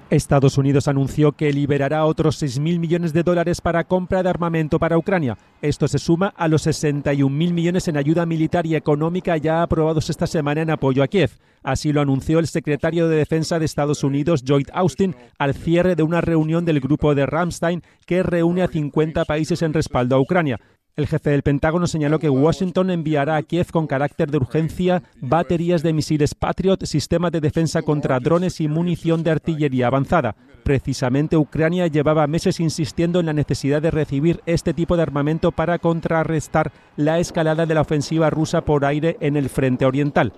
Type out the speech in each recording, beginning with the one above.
Estados Unidos anunció que liberará otros 6.000 millones de dólares para compra de armamento para Ucrania. Esto se suma a los 61.000 millones en ayuda militar y económica ya aprobados esta semana en apoyo a Kiev. Así lo anunció el secretario de Defensa de Estados Unidos, Lloyd Austin, al cierre de una reunión del grupo de Ramstein que reúne a 50 países en respaldo a Ucrania. El jefe del Pentágono señaló que Washington enviará a Kiev con carácter de urgencia baterías de misiles Patriot, sistemas de defensa contra drones y munición de artillería avanzada. Precisamente Ucrania llevaba meses insistiendo en la necesidad de recibir este tipo de armamento para contrarrestar la escalada de la ofensiva rusa por aire en el frente oriental.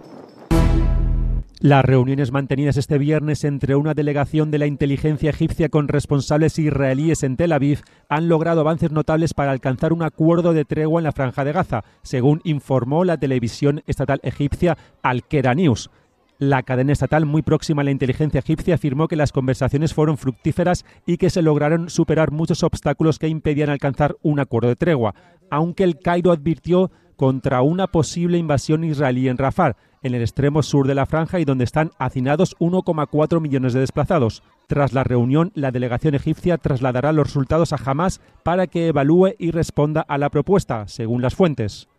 Las reuniones mantenidas este viernes entre una delegación de la inteligencia egipcia con responsables israelíes en Tel Aviv han logrado avances notables para alcanzar un acuerdo de tregua en la Franja de Gaza, según informó la televisión estatal egipcia Al-Qera News. La cadena estatal muy próxima a la inteligencia egipcia afirmó que las conversaciones fueron fructíferas y que se lograron superar muchos obstáculos que impedían alcanzar un acuerdo de tregua, aunque el Cairo advirtió contra una posible invasión israelí en Rafah, en el extremo sur de la franja y donde están hacinados 1,4 millones de desplazados. Tras la reunión, la delegación egipcia trasladará los resultados a Hamás para que evalúe y responda a la propuesta, según las fuentes.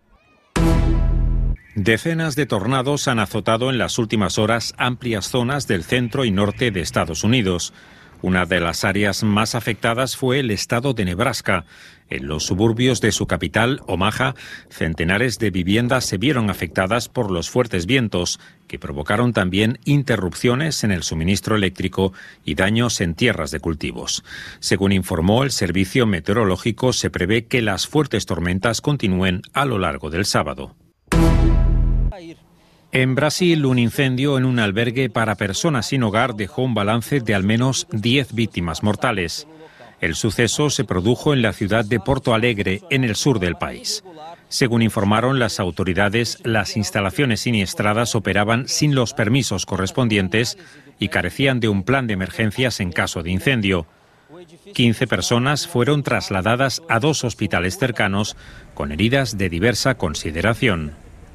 Decenas de tornados han azotado en las últimas horas amplias zonas del centro y norte de Estados Unidos. Una de las áreas más afectadas fue el estado de Nebraska. En los suburbios de su capital, Omaha, centenares de viviendas se vieron afectadas por los fuertes vientos, que provocaron también interrupciones en el suministro eléctrico y daños en tierras de cultivos. Según informó el Servicio Meteorológico, se prevé que las fuertes tormentas continúen a lo largo del sábado. En Brasil, un incendio en un albergue para personas sin hogar dejó un balance de al menos 10 víctimas mortales. El suceso se produjo en la ciudad de Porto Alegre, en el sur del país. Según informaron las autoridades, las instalaciones siniestradas operaban sin los permisos correspondientes y carecían de un plan de emergencias en caso de incendio. 15 personas fueron trasladadas a 2 hospitales cercanos con heridas de diversa consideración.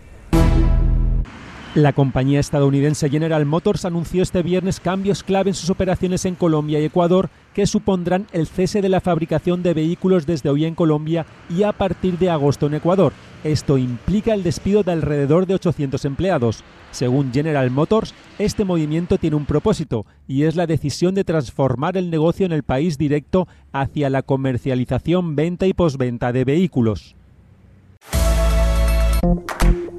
La compañía estadounidense General Motors anunció este viernes cambios clave en sus operaciones en Colombia y Ecuador que supondrán el cese de la fabricación de vehículos desde hoy en Colombia y a partir de agosto en Ecuador. Esto implica el despido de alrededor de 800 empleados. Según General Motors, este movimiento tiene un propósito y es la decisión de transformar el negocio en el país directo hacia la comercialización, venta y postventa de vehículos.